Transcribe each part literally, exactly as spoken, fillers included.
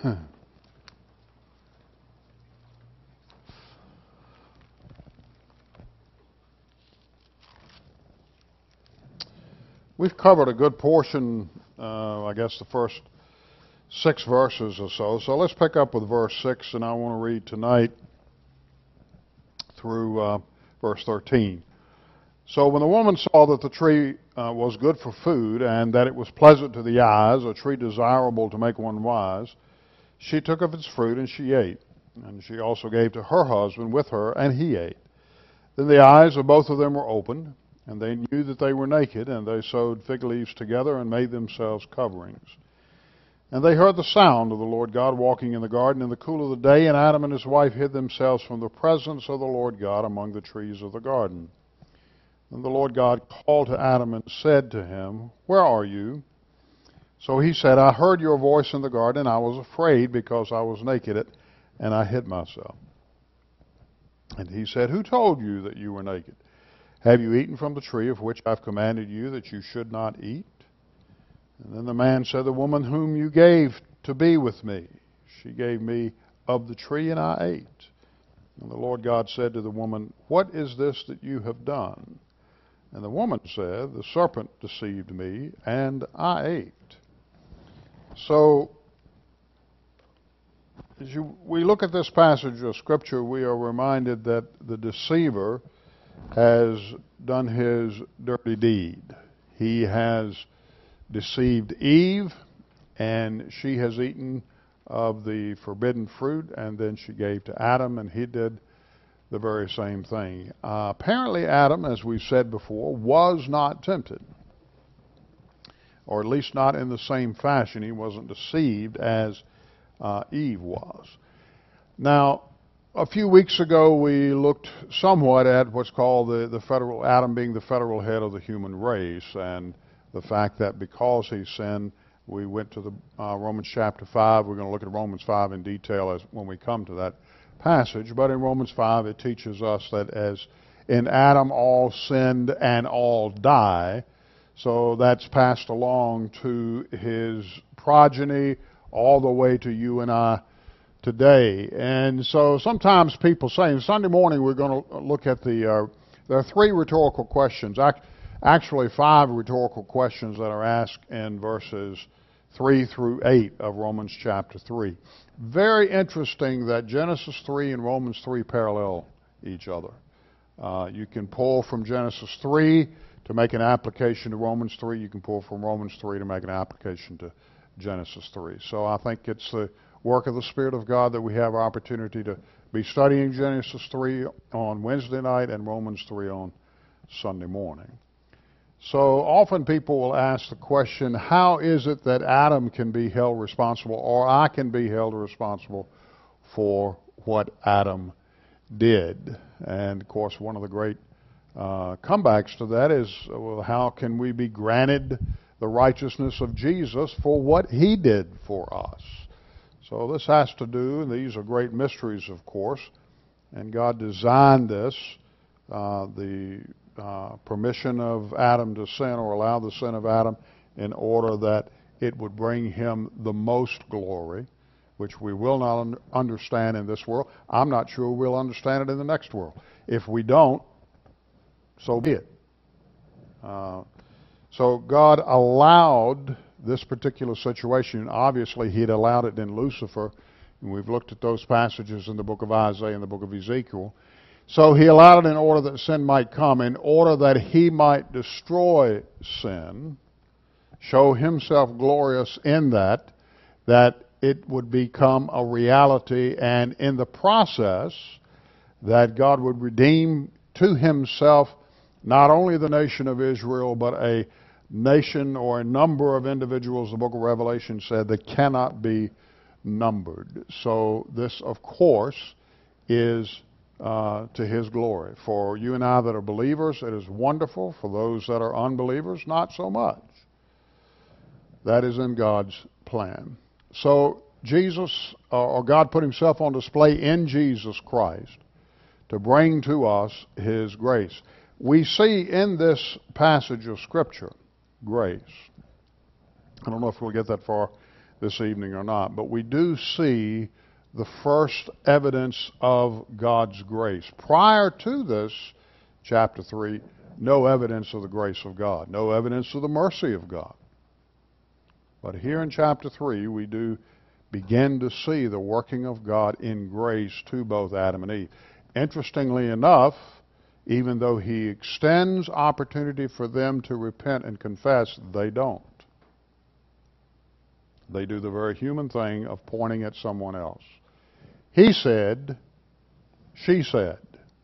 We've covered a good portion, uh, I guess the first six verses or so. So let's pick up with verse six, and I want to read tonight through uh, verse thirteen. So when the woman saw that the tree uh, was good for food, and that it was pleasant to the eyes, a tree desirable to make one wise, she took of its fruit and she ate. And she also gave to her husband with her, and he ate. Then the eyes of both of them were opened, and they knew that they were naked, and they sewed fig leaves together and made themselves coverings. And they heard the sound of the Lord God walking in the garden in the cool of the day, and Adam and his wife hid themselves from the presence of the Lord God among the trees of the garden. And the Lord God called to Adam and said to him, "Where are you?" So he said, "I heard your voice in the garden. I was afraid because I was naked, and I hid myself." And he said, "Who told you that you were naked? Have you eaten from the tree of which I've commanded you that you should not eat?" And then the man said, "The woman whom you gave to be with me, she gave me of the tree, and I ate." And the Lord God said to the woman, "What is this that you have done?" And the woman said, "The serpent deceived me, and I ate." So, as you, we look at this passage of Scripture, we are reminded that the deceiver has done his dirty deed. He has deceived Eve, and she has eaten of the forbidden fruit, and then she gave to Adam, and he did the very same thing. Uh, apparently Adam, as we've said before, was not tempted, or at least not in the same fashion. He wasn't deceived as uh, Eve was. Now, a few weeks ago, we looked somewhat at what's called the, the federal, Adam being the federal head of the human race, and the fact that because he sinned, we went to the uh, Romans chapter five. We're going to look at Romans five in detail as when we come to that passage. But in Romans five, it teaches us that as in Adam all sinned and all die, so that's passed along to his progeny all the way to you and I today. And so sometimes people say, and Sunday morning we're going to look at the, uh, there are three rhetorical questions, actually five rhetorical questions that are asked in verses three through eight of Romans chapter three. Very interesting that Genesis three and Romans three parallel each other. Uh, you can pull from Genesis three to make an application to Romans three. You can pull from Romans three to make an application to Genesis three. So I think it's the work of the Spirit of God that we have our opportunity to be studying Genesis three on Wednesday night and Romans three on Sunday morning. So often people will ask the question, how is it that Adam can be held responsible, or I can be held responsible for what Adam did? And of course, one of the great uh, comebacks to that is, well, how can we be granted the righteousness of Jesus for what he did for us? So this has to do, and these are great mysteries, of course, and God designed this, uh, the uh, permission of Adam to sin, or allow the sin of Adam, in order that it would bring him the most glory, which we will not un- understand in this world. I'm not sure we'll understand it in the next world. If we don't, so be it. Uh, so God allowed this particular situation. Obviously, he had allowed it in Lucifer, and we've looked at those passages in the book of Isaiah and the book of Ezekiel. So he allowed it in order that sin might come, in order that he might destroy sin, show himself glorious in that, that it would become a reality, and in the process, that God would redeem to himself not only the nation of Israel, but a nation or a number of individuals, the book of Revelation said, that cannot be numbered. So this, of course, is uh, to his glory. For you and I that are believers, it is wonderful. For those that are unbelievers, not so much. That is in God's plan. So Jesus, or God put himself on display in Jesus Christ to bring to us his grace. We see in this passage of Scripture grace. I don't know if we'll get that far this evening or not, but we do see the first evidence of God's grace. Prior to this, chapter three, no evidence of the grace of God, no evidence of the mercy of God. But here in chapter three, we do begin to see the working of God in grace to both Adam and Eve. Interestingly enough, even though he extends opportunity for them to repent and confess, they don't. They do the very human thing of pointing at someone else. He said, she said.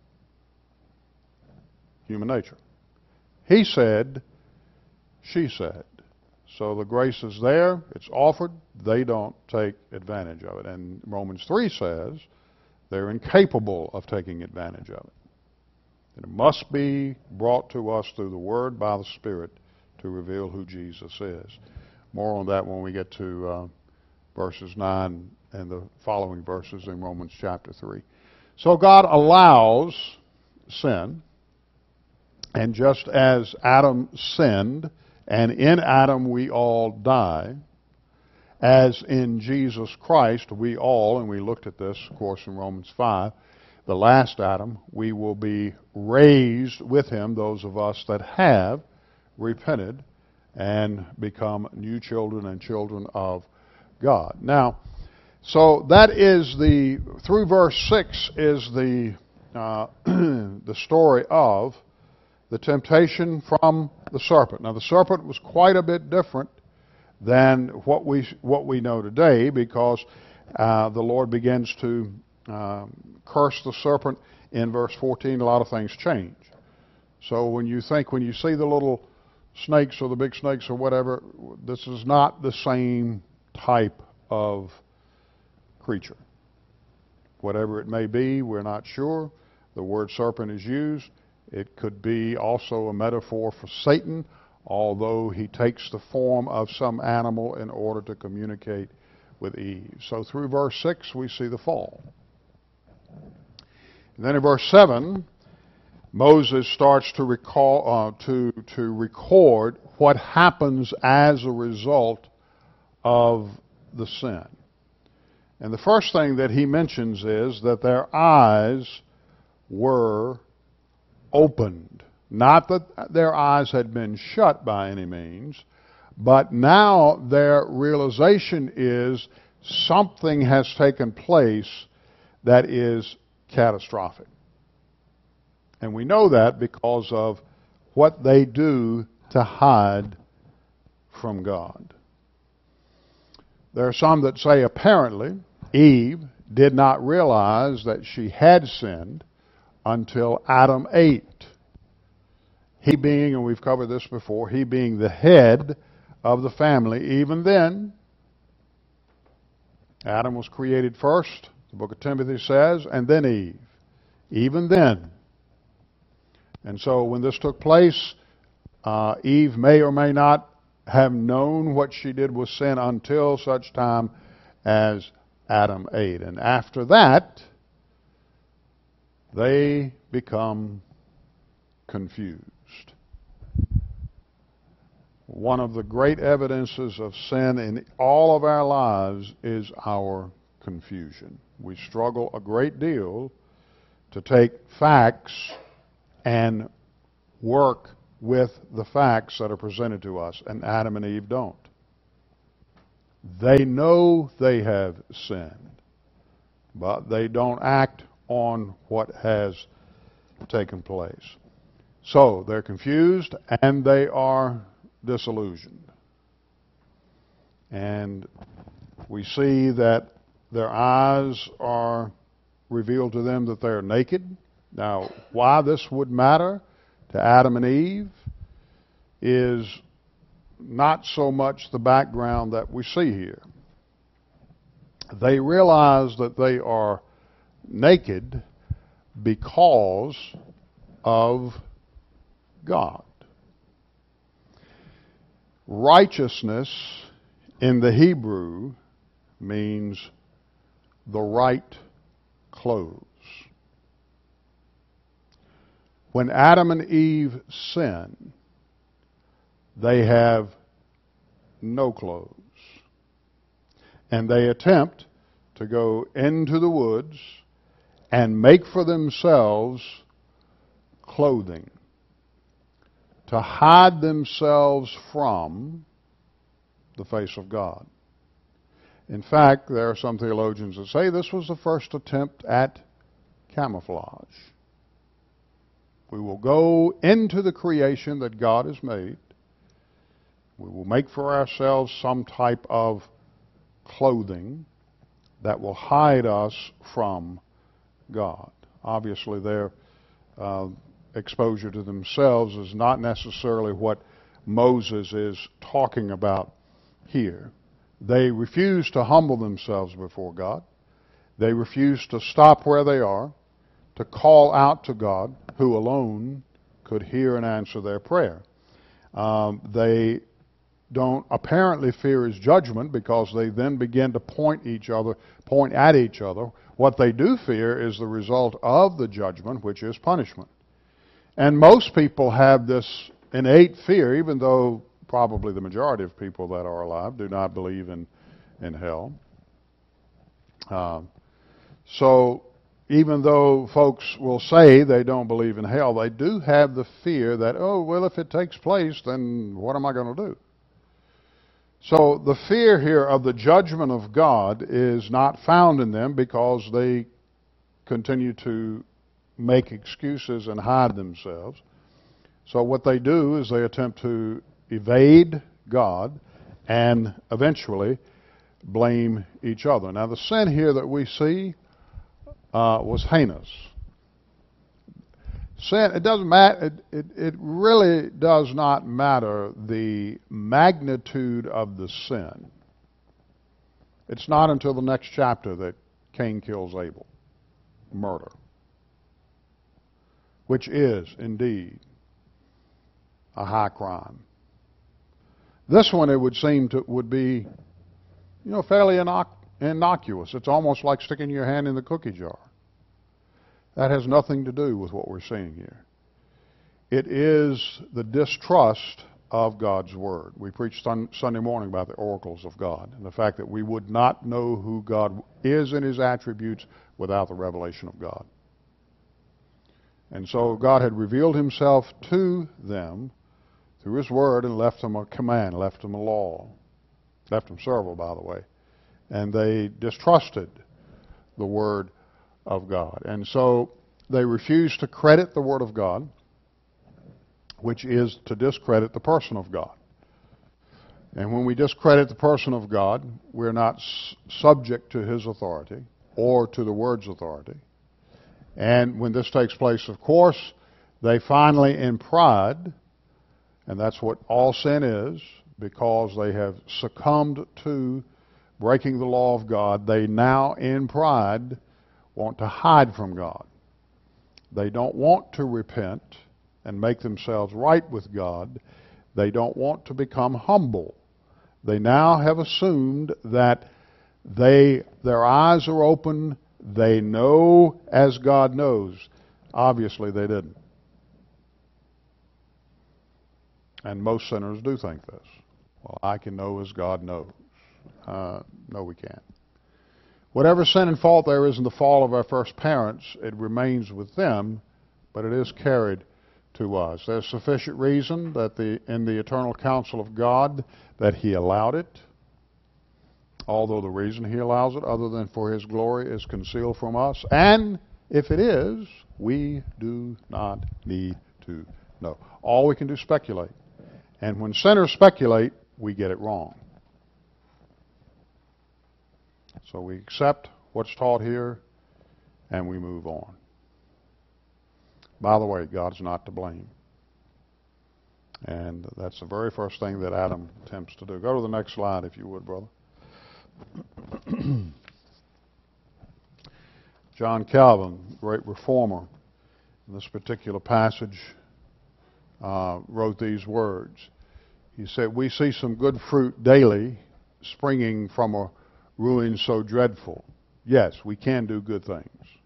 Human nature. He said, she said. So the grace is there, it's offered, they don't take advantage of it. And Romans three says they're incapable of taking advantage of it. It must be brought to us through the Word by the Spirit to reveal who Jesus is. More on that when we get to uh, verses nine and the following verses in Romans chapter three. So God allows sin, and just as Adam sinned, and in Adam we all die, as in Jesus Christ we all, and we looked at this, of course, in Romans five, the last Adam, we will be raised with him, those of us that have repented and become new children and children of God. Now, so that is the, through verse six is the, uh, the story of the temptation from the serpent. Now, the serpent was quite a bit different than what we, what we know today, because uh, the Lord begins to um, curse the serpent in verse fourteen. A lot of things change. So when you think, when you see the little snakes or the big snakes or whatever, this is not the same type of creature. Whatever it may be, we're not sure. The word serpent is used. It could be also a metaphor for Satan, although he takes the form of some animal in order to communicate with Eve. So through verse six, we see the fall. And then in verse seven, Moses starts to recall, uh, to, to record what happens as a result of the sin. And the first thing that he mentions is that their eyes were opened. Not that their eyes had been shut by any means, but now their realization is something has taken place that is catastrophic. And we know that because of what they do to hide from God. There are some that say apparently Eve did not realize that she had sinned until Adam ate. He being, and we've covered this before, he being the head of the family. Even then, Adam was created first, the book of Timothy says, and then Eve. Even then. And so when this took place, uh, Eve may or may not have known what she did was sin until such time as Adam ate. And after that, they become confused. One of the great evidences of sin in all of our lives is our confusion. We struggle a great deal to take facts and work with the facts that are presented to us, and Adam and Eve don't. They know they have sinned, but they don't act on what has taken place. So they're confused and they are disillusioned. And we see that their eyes are revealed to them that they're naked. Now, why this would matter to Adam and Eve is not so much the background that we see here. They realize that they are naked because of God. Righteousness in the Hebrew means the right clothes. When Adam and Eve sin, they have no clothes. And they attempt to go into the woods and make for themselves clothing, to hide themselves from the face of God. In fact, there are some theologians that say this was the first attempt at camouflage. We will go into the creation that God has made. We will make for ourselves some type of clothing that will hide us from God. Obviously, their uh, exposure to themselves is not necessarily what Moses is talking about here. They refuse to humble themselves before God. They refuse to stop where they are, to call out to God, who alone could hear and answer their prayer. Um, they don't apparently fear His judgment, because they then begin to point each other, point at each other. What they do fear is the result of the judgment, which is punishment. And most people have this innate fear, even though probably the majority of people that are alive do not believe in, in hell. Uh, so even though folks will say they don't believe in hell, they do have the fear that, oh, well, if it takes place, then what am I going to do? So the fear here of the judgment of God is not found in them, because they continue to make excuses and hide themselves. So what they do is they attempt to evade God and eventually blame each other. Now, the sin here that we see uh, was heinous. Sin, it doesn't matter, it, it, it really does not matter the magnitude of the sin. It's not until the next chapter that Cain kills Abel. Murder. Which is, indeed, a high crime. This one, it would seem to would be, you know, fairly innoc- innocuous. It's almost like sticking your hand in the cookie jar. That has nothing to do with what we're seeing here. It is the distrust of God's Word. We preached on Sunday morning about the oracles of God, and the fact that we would not know who God is in His attributes without the revelation of God. And so God had revealed Himself to them through His Word and left them a command, left them a law, left them several, by the way. And they distrusted the Word of God. And so they refused to credit the Word of God, which is to discredit the person of God. And when we discredit the person of God, we're not s- subject to His authority or to the Word's authority. And when this takes place, of course, they finally, in pride, and that's what all sin is, because they have succumbed to breaking the law of God, they now, in pride, want to hide from God. They don't want to repent and make themselves right with God. They don't want to become humble. They now have assumed that they their eyes are open. They know as God knows. Obviously, they didn't. And most sinners do think this. Well, I can know as God knows. Uh, no, we can't. Whatever sin and fault there is in the fall of our first parents, it remains with them, but it is carried to us. There's sufficient reason that the in the eternal counsel of God that He allowed it, although the reason He allows it, other than for His glory, is concealed from us. And if it is, we do not need to know. All we can do is speculate. And when sinners speculate, we get it wrong. So we accept what's taught here, and we move on. By the way, God's not to blame. And that's the very first thing that Adam attempts to do. Go to the next slide, if you would, brother. John Calvin, great reformer, in this particular passage, uh, wrote these words. He said, "We see some good fruit daily springing from a ruin so dreadful. Yes, we can do good things.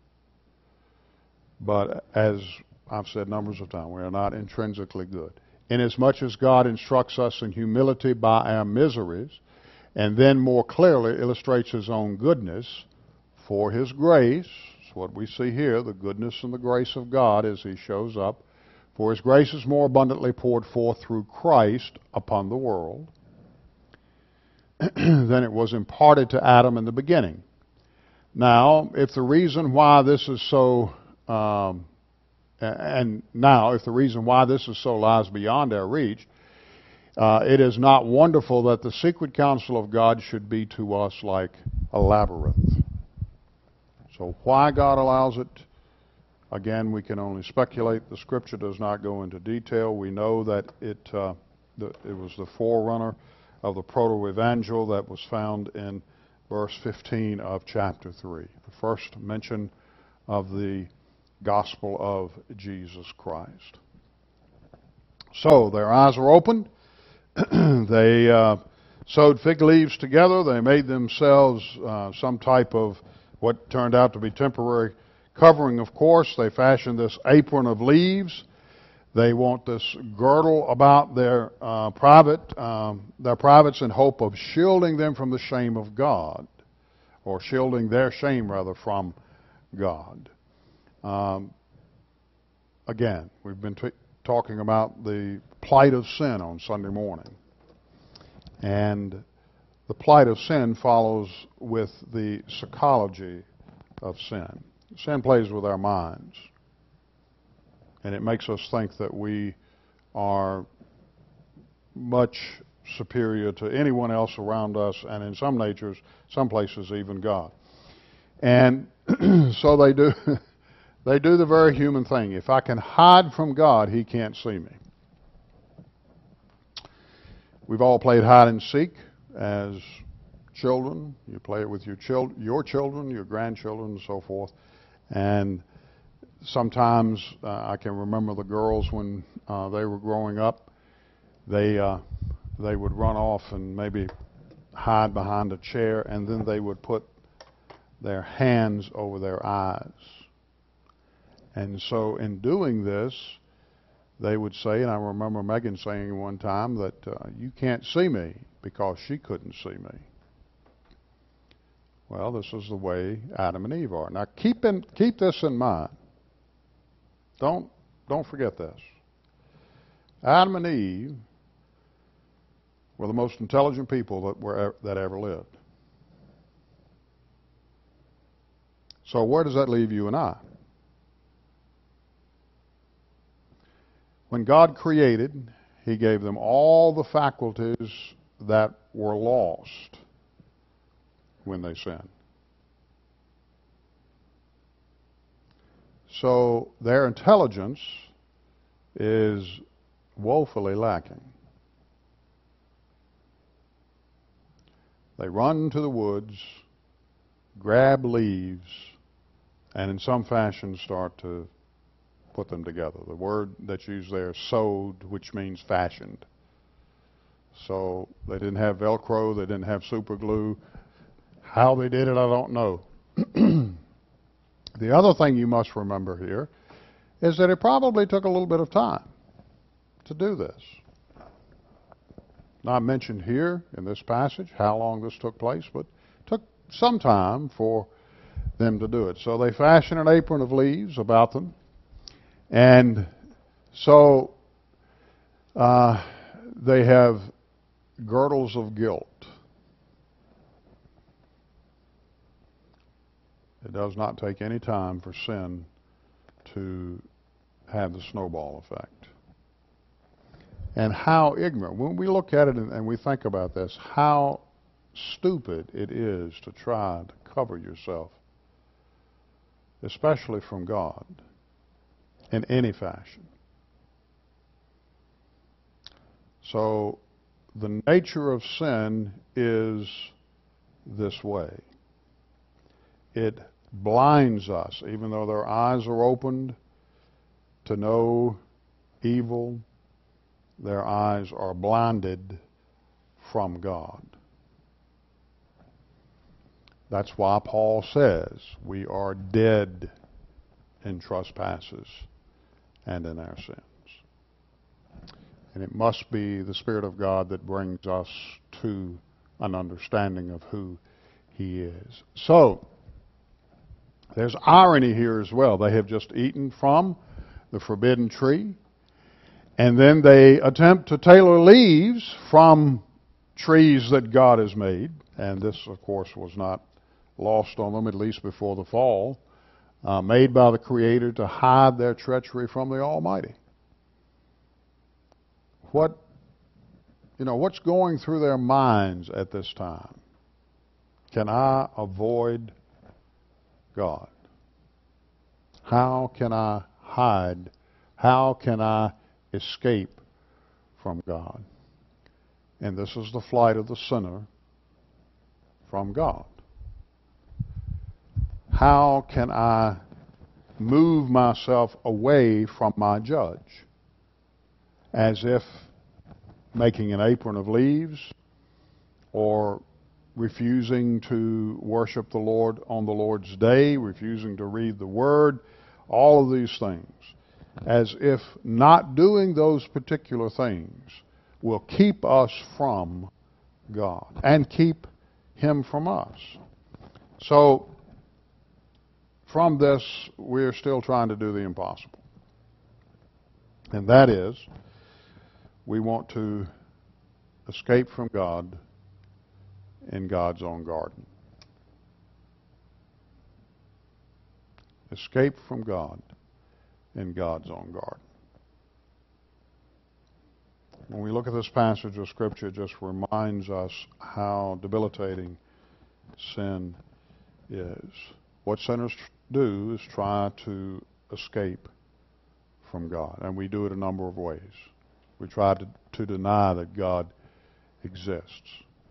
But as I've said numbers of times, we are not intrinsically good. Inasmuch as God instructs us in humility by our miseries, and then more clearly illustrates his own goodness for his grace. It's what we see here, the goodness and the grace of God as he shows up. For his grace is more abundantly poured forth through Christ upon the world than it was imparted to Adam in the beginning. Now, if the reason why this is so, um, and now, if the reason why this is so lies beyond our reach, uh, it is not wonderful that the secret counsel of God should be to us like a labyrinth. So why God allows it, again, we can only speculate. The Scripture does not go into detail. We know that it, uh, the, it was the forerunner of the proto-evangel that was found in verse fifteen of chapter three, the first mention of the gospel of Jesus Christ. So their eyes were opened. They uh, sewed fig leaves together. They made themselves uh, some type of what turned out to be temporary covering, of course. They fashioned this apron of leaves. They want this girdle about their uh, private, um, their privates in hope of shielding them from the shame of God, or shielding their shame, rather, from God. Um, again, we've been t- talking about the plight of sin on Sunday morning. And the plight of sin follows with the psychology of sin. Sin plays with our minds. And it makes us think that we are much superior to anyone else around us, and in some natures, some places, even God. And so they do, they do the very human thing. If I can hide from God, He can't see me. We've all played hide and seek as children. You play it with your, chil- your children, your grandchildren, and so forth. And sometimes uh, I can remember the girls when uh, they were growing up. They uh, they would run off and maybe hide behind a chair, and then they would put their hands over their eyes. And so in doing this, they would say, and I remember Megan saying one time that uh, you can't see me, because she couldn't see me. Well, this is the way Adam and Eve are. Now keep in, keep this in mind. Don't don't forget this. Adam and Eve were the most intelligent people that were that ever lived. So where does that leave you and I? When God created, He gave them all the faculties that were lost when they sinned. So their intelligence is woefully lacking. They run to the woods, grab leaves, and in some fashion start to put them together. The word that's used there is sewed, which means fashioned. So they didn't have Velcro, they didn't have super glue. How they did it, I don't know. The other thing you must remember here is that it probably took a little bit of time to do this. Not mentioned here in this passage how long this took place, but it took some time for them to do it. So they fashioned an apron of leaves about them, and so uh, they have girdles of guilt. It does not take any time for sin to have the snowball effect. And how ignorant. When we look at it and, and we think about this, how stupid it is to try to cover yourself, especially from God, in any fashion. So the nature of sin is this way. It blinds us, even though their eyes are opened to know evil, their eyes are blinded from God. That's why Paul says we are dead in trespasses and in our sins. And it must be the Spirit of God that brings us to an understanding of who He is. So, there's irony here as well. They have just eaten from the forbidden tree, and then they attempt to tailor leaves from trees that God has made, and this, of course, was not lost on them, at least before the fall, uh, made by the Creator to hide their treachery from the Almighty. What, you know, what's going through their minds at this time? Can I avoid God? How can I hide? How can I escape from God? And this is the flight of the sinner from God. How can I move myself away from my judge? As if making an apron of leaves, or refusing to worship the Lord on the Lord's day, refusing to read the Word, all of these things. As if not doing those particular things will keep us from God and keep Him from us. So, from this, we're still trying to do the impossible. And that is, we want to escape from God in God's own garden. Escape from God in God's own garden. When we look at this passage of Scripture, it just reminds us how debilitating sin is. What sinners do is try to escape from God, and we do it a number of ways. We try to, to deny that God exists.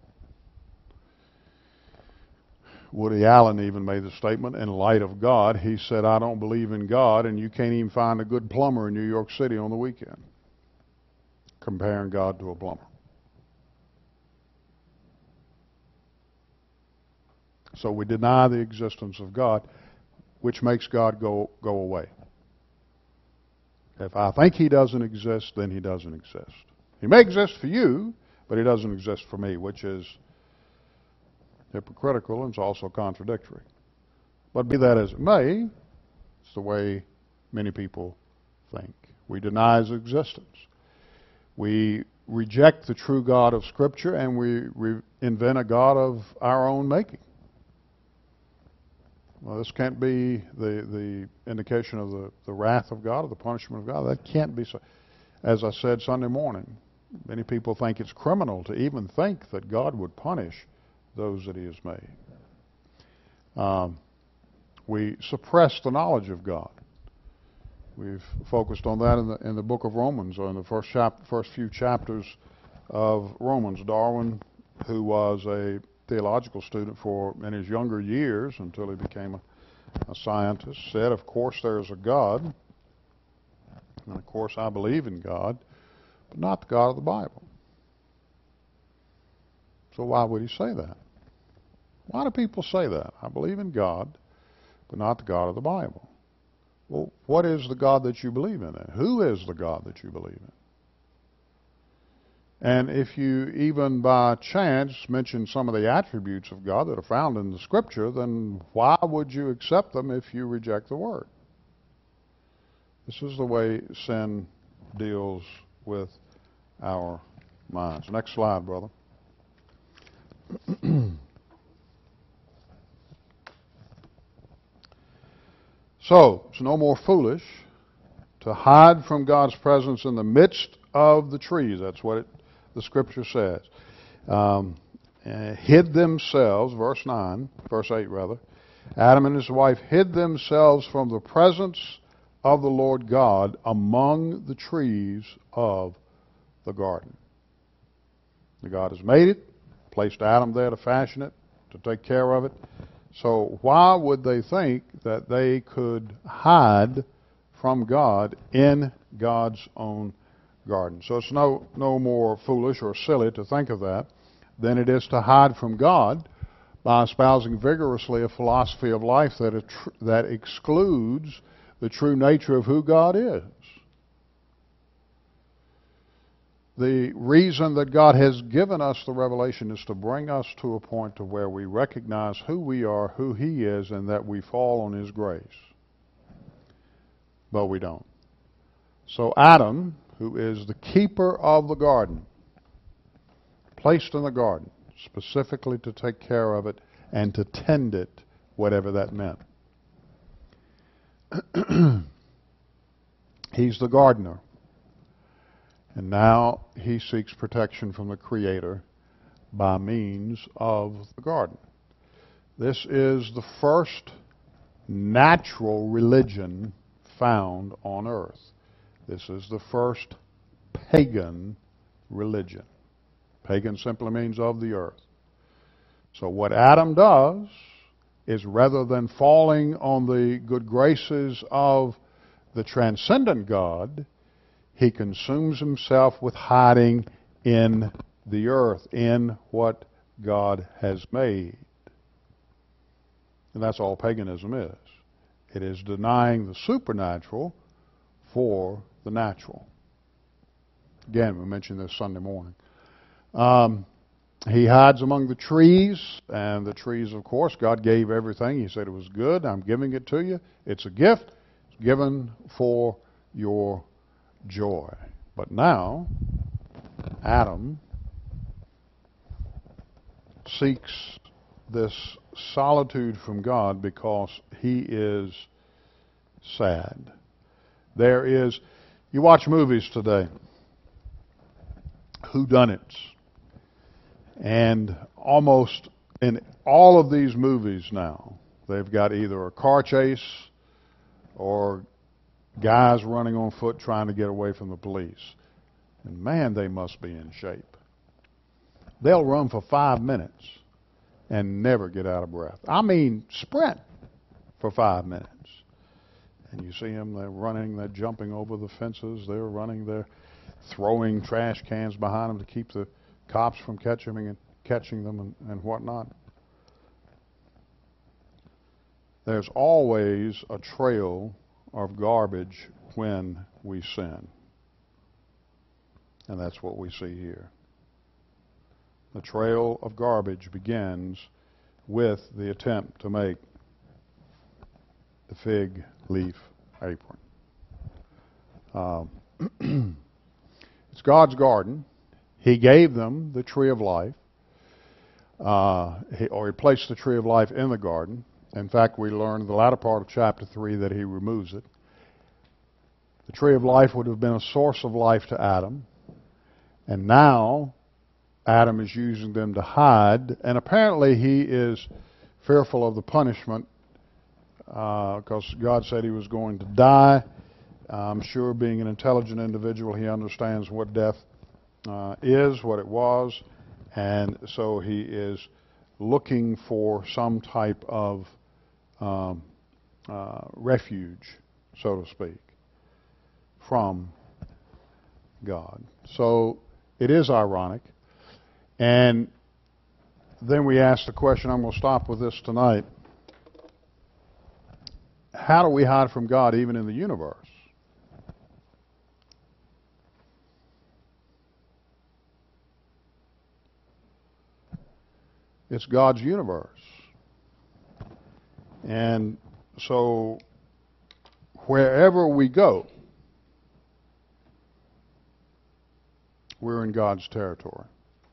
Woody Allen even made the statement, in light of God, he said, I don't believe in God, and you can't even find a good plumber in New York City on the weekend. Comparing God to a plumber. So we deny the existence of God, which makes God go, go away. If I think He doesn't exist, then He doesn't exist. He may exist for you, but He doesn't exist for me, which is hypocritical and it's also contradictory. But be that as it may, it's the way many people think. We deny His existence. We reject the true God of Scripture, and we re- invent a God of our own making. Well, this can't be the, the indication of the, the wrath of God or the punishment of God. That can't be so. As I said Sunday morning, many people think it's criminal to even think that God would punish those that He has made. Um, we suppress the knowledge of God. We've focused on that in the in the book of Romans, or in the first chap, first few chapters of Romans. Darwin, who was a theological student for in his younger years until he became a, a scientist, said, of course there is a God, and of course I believe in God, but not the God of the Bible. So why would he say that? Why do people say that? I believe in God, but not the God of the Bible. Well, what is the God that you believe in then? Who is the God that you believe in? And if you even by chance mention some of the attributes of God that are found in the Scripture, then why would you accept them if you reject the Word? This is the way sin deals with our minds. Next slide, brother. So, it's no more foolish to hide from God's presence in the midst of the trees. That's what it, the Scripture says. Um, uh, hid themselves, verse nine, verse eight rather. Adam and his wife hid themselves from the presence of the Lord God among the trees of the garden. The God has made it, placed Adam there to fashion it, to take care of it. So why would they think that they could hide from God in God's own garden? So it's no, no more foolish or silly to think of that than it is to hide from God by espousing vigorously a philosophy of life that, tr- that excludes the true nature of who God is. the reason that God has given us the revelation is to bring us to a point to where we recognize who we are, who He is, and that we fall on His grace. But we don't. So Adam, who is the keeper of the garden, placed in the garden specifically to take care of it and to tend it, whatever that meant. He's the gardener. And now he seeks protection from the Creator by means of the garden. This is the first natural religion found on earth. This is the first pagan religion. Pagan simply means of the earth. So what Adam does is, rather than falling on the good graces of the transcendent God, he consumes himself with hiding in the earth, in what God has made. And that's all paganism is. It is denying the supernatural for the natural. Again, we mentioned this Sunday morning. Um, he hides among the trees, and the trees, of course, God gave everything. He said it was good. I'm giving it to you. It's a gift. It's given for your joy. But now, Adam seeks this solitude from God because he is sad. There is, you watch movies today, whodunits, and almost in all of these movies now, they've got either a car chase or guys running on foot trying to get away from the police. And man, they must be in shape. They'll run for five minutes and never get out of breath. I mean, sprint for five minutes. And you see them, they're running, they're jumping over the fences, they're running, they're throwing trash cans behind them to keep the cops from catching them and catching them and, and whatnot. There's always a trail of garbage when we sin. And that's what we see here. The trail of garbage begins with the attempt to make the fig leaf apron. Um, it's God's garden. He gave them the tree of life, uh, he, or he placed the tree of life in the garden. In fact, we learn in the latter part of chapter three that he removes it. The tree of life would have been a source of life to Adam, and now Adam is using them to hide, and apparently he is fearful of the punishment because uh, God said he was going to die. I'm sure, being an intelligent individual, he understands what death uh, is, what it was, and so he is looking for some type of um, uh, refuge, so to speak, from God. So it is ironic. And then we ask the question, I'm going to stop with this tonight. How do we hide from God even in the universe? It's God's universe. And so wherever we go, we're in God's territory.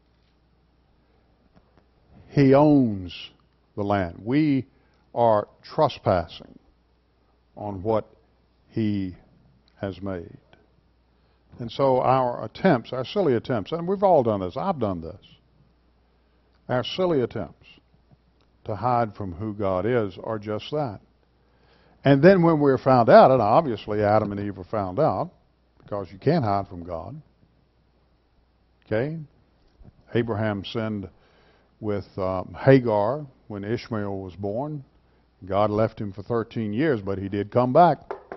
He owns the land. We are trespassing on what He has made. And so our attempts, our silly attempts, and we've all done this, I've done this, our silly attempts to hide from who God is are just that. And then when we're found out, and obviously Adam and Eve were found out, because you can't hide from God. Okay? Abraham sinned with um, Hagar when Ishmael was born. God left him for thirteen years, but he did come back.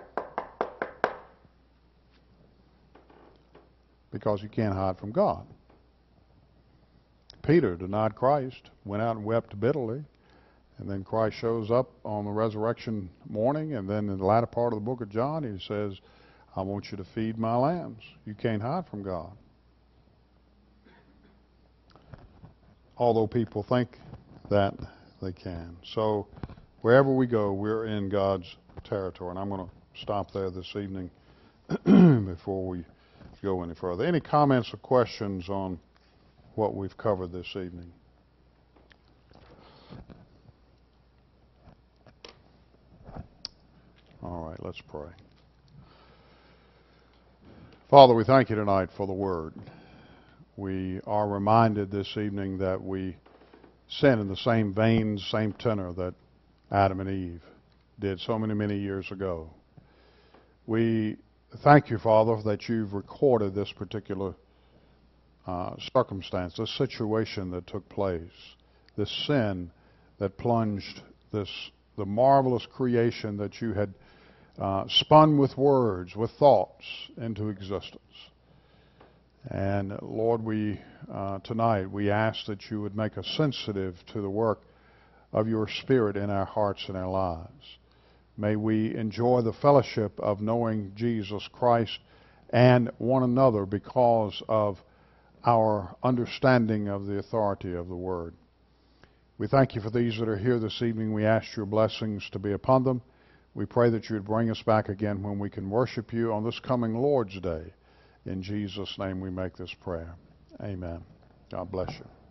Because you can't hide from God. Peter denied Christ, went out and wept bitterly, and then Christ shows up on the resurrection morning, and then in the latter part of the book of John, he says, I want you to feed my lambs. You can't hide from God. although people think that they can. So wherever we go, we're in God's territory. And I'm going to stop there this evening before we go any further. Any comments or questions on what we've covered this evening? All right, let's pray. Father, we thank you tonight for the Word. We are reminded this evening that we sin in the same vein, same tenor that Adam and Eve did so many, many years ago. We thank you, Father, that you've recorded this particular uh, circumstance, this situation that took place, this sin that plunged this the marvelous creation that you had uh, spun with words, with thoughts, into existence. And Lord, we uh, tonight we ask that you would make us sensitive to the work of your Spirit in our hearts and our lives. May we enjoy the fellowship of knowing Jesus Christ and one another because of our understanding of the authority of the Word. We thank you for these that are here this evening. We ask your blessings to be upon them. We pray that you would bring us back again when we can worship you on this coming Lord's Day. In Jesus' name we make this prayer. Amen. God bless you.